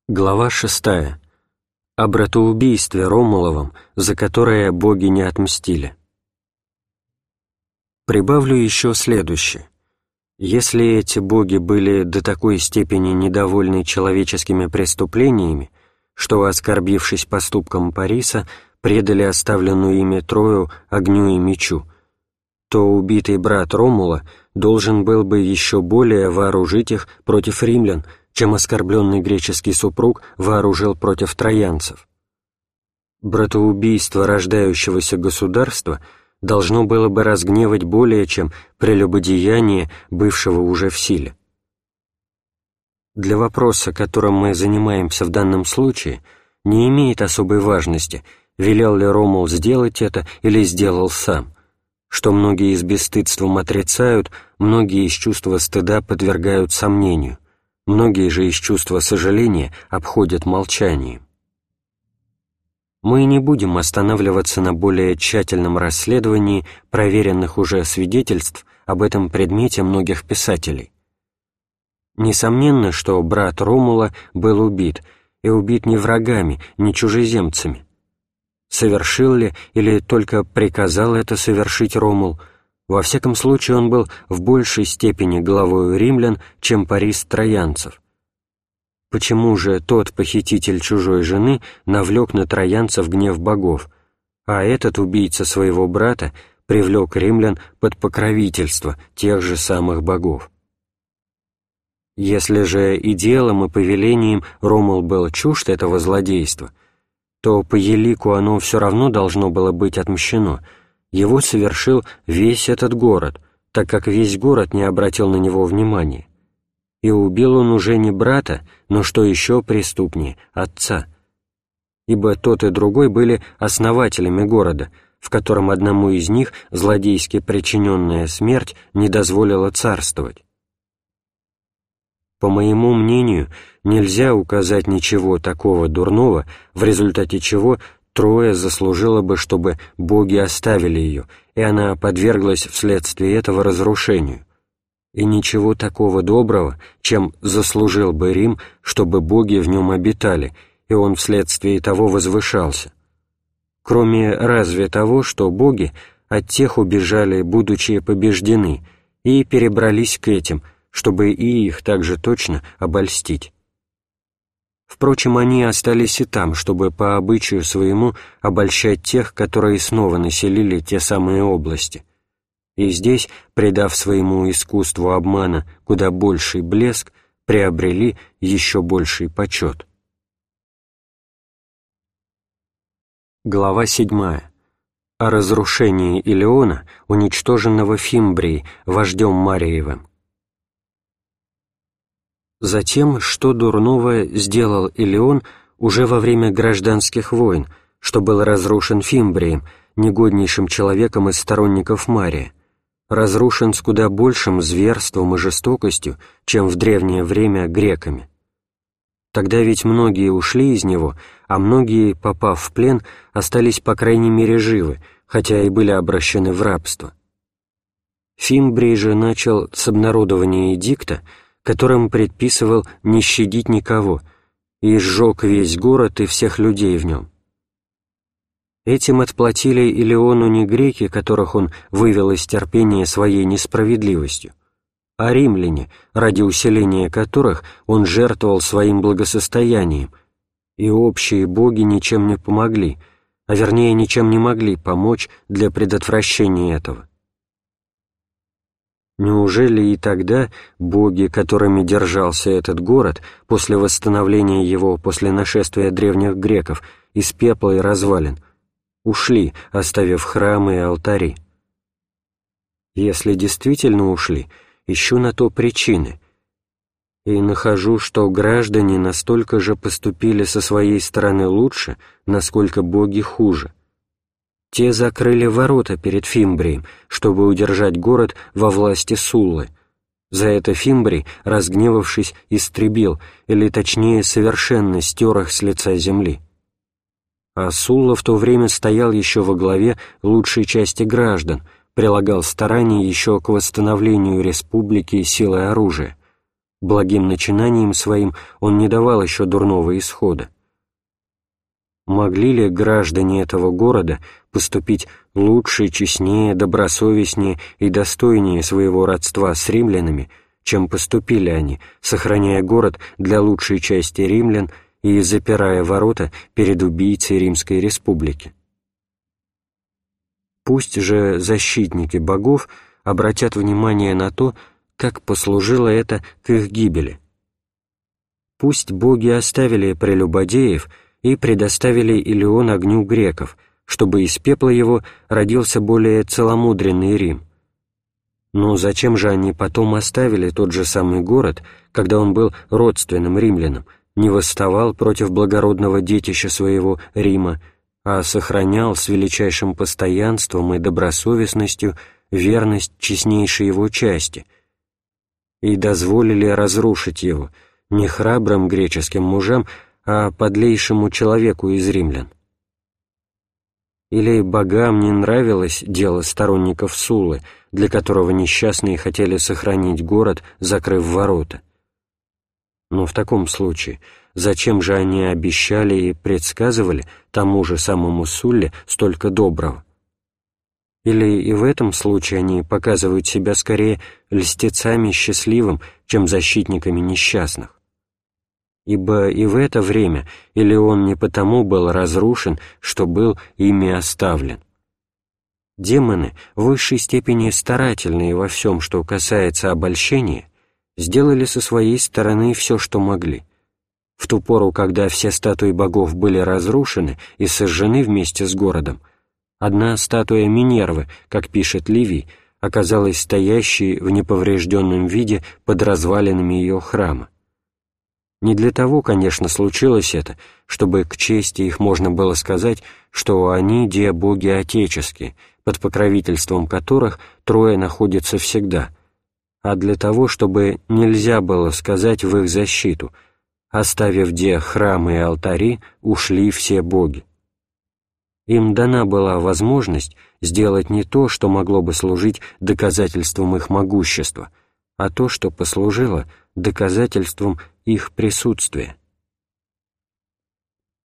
Глава 6. О братоубийстве Ромуловом, за которое боги не отмстили. Прибавлю еще следующее. Если эти боги были до такой степени недовольны человеческими преступлениями, что, оскорбившись поступком Париса, предали оставленную ими Трою огню и мечу, то убитый брат Ромула должен был бы еще более вооружить их против римлян, чем оскорбленный греческий супруг вооружил против троянцев. Братоубийство рождающегося государства должно было бы разгневать более, чем прелюбодеяние, бывшего уже в силе. Для вопроса, которым мы занимаемся в данном случае, не имеет особой важности, велел ли Ромул сделать это или сделал сам, что многие с бесстыдством отрицают, многие из чувства стыда подвергают сомнению, многие же из чувства сожаления обходят молчанием. Мы не будем останавливаться на более тщательном расследовании проверенных уже свидетельств об этом предмете многих писателей. Несомненно, что брат Ромула был убит, и убит не врагами, не чужеземцами. Совершил ли или только приказал это совершить Ромул? Во всяком случае, он был в большей степени главою римлян, чем Парис троянцев. Почему же тот похититель чужой жены навлек на троянцев гнев богов, а этот убийца своего брата привлек римлян под покровительство тех же самых богов? Если же и делом, и повелением Ромул был чужд этого злодейства, то по елику оно все равно должно было быть отмщено. Его совершил весь этот город, так как весь город не обратил на него внимания. И убил он уже не брата, но, что еще преступнее, отца. Ибо тот и другой были основателями города, в котором одному из них злодейски причиненная смерть не дозволила царствовать. По моему мнению, нельзя указать ничего такого дурного, в результате чего Троя заслужила бы, чтобы боги оставили ее, и она подверглась вследствие этого разрушению. И ничего такого доброго, чем заслужил бы Рим, чтобы боги в нем обитали, и он вследствие того возвышался. Кроме разве того, что боги от тех убежали, будучи побеждены, и перебрались к этим, чтобы и их также точно обольстить. Впрочем, они остались и там, чтобы по обычаю своему обольщать тех, которые снова населили те самые области. И здесь, придав своему искусству обмана куда больший блеск, приобрели еще больший почет. Глава 7. О разрушении Илеона, уничтоженного Фимбрией, вождем Мариевым. Затем, что дурного сделал Илеон уже во время гражданских войн, что был разрушен Фимбрием, негоднейшим человеком из сторонников Мария, разрушен с куда большим зверством и жестокостью, чем в древнее время греками. Тогда ведь многие ушли из него, а многие, попав в плен, остались по крайней мере живы, хотя и были обращены в рабство. Фимбрий же начал с обнародования эдикта, которым предписывал не щадить никого, и сжег весь город и всех людей в нем. Этим отплатили Илеону не греки, которых он вывел из терпения своей несправедливостью, а римляне, ради усиления которых он жертвовал своим благосостоянием, и общие боги ничем не помогли, а вернее ничем не могли помочь для предотвращения этого. Неужели и тогда боги, которыми держался этот город после восстановления его после нашествия древних греков из пепла и развалин, ушли, оставив храмы и алтари? Если действительно ушли, ищу на то причины, и нахожу, что граждане настолько же поступили со своей стороны лучше, насколько боги хуже. Те закрыли ворота перед Фимбрием, чтобы удержать город во власти Суллы. За это Фимбрий, разгневавшись, истребил, или точнее совершенно стер их с лица земли. А Сулла в то время стоял еще во главе лучшей части граждан, прилагал старания еще к восстановлению республики силой оружия. благим начинаниям своим он не давал еще дурного исхода. Могли ли граждане этого города поступить лучше, честнее, добросовестнее и достойнее своего родства с римлянами, чем поступили они, сохраняя город для лучшей части римлян и запирая ворота перед убийцей Римской Республики? Пусть же защитники богов обратят внимание на то, как послужило это к их гибели. Пусть боги оставили прелюбодеев и предоставили Илион огню греков, чтобы из пепла его родился более целомудренный Рим. Но зачем же они потом оставили тот же самый город, когда он был родственным римлянам, не восставал против благородного детища своего Рима, а сохранял с величайшим постоянством и добросовестностью верность честнейшей его части, и дозволили разрушить его не храбрым греческим мужам, а подлейшему человеку из римлян? Или богам не нравилось дело сторонников Суллы, для которого несчастные хотели сохранить город, закрыв ворота? Но в таком случае зачем же они обещали и предсказывали тому же самому Сулле столько доброго? Или и в этом случае они показывают себя скорее льстецами счастливым, чем защитниками несчастных? Ибо и в это время Илион не потому был разрушен, что был ими оставлен. Демоны, в высшей степени старательные во всем, что касается обольщения, сделали со своей стороны все, что могли. В ту пору, когда все статуи богов были разрушены и сожжены вместе с городом, одна статуя Минервы, как пишет Livий, оказалась стоящей в неповрежденном виде под развалинами ее храма. Не для того, конечно, случилось это, чтобы к чести их можно было сказать, что они де боги отеческие, под покровительством которых Троя находится всегда, а для того, чтобы нельзя было сказать в их защиту: оставив де храмы и алтари, ушли все боги. Им дана была возможность сделать не то, что могло бы служить доказательством их могущества, а то, что послужило доказательством их присутствия.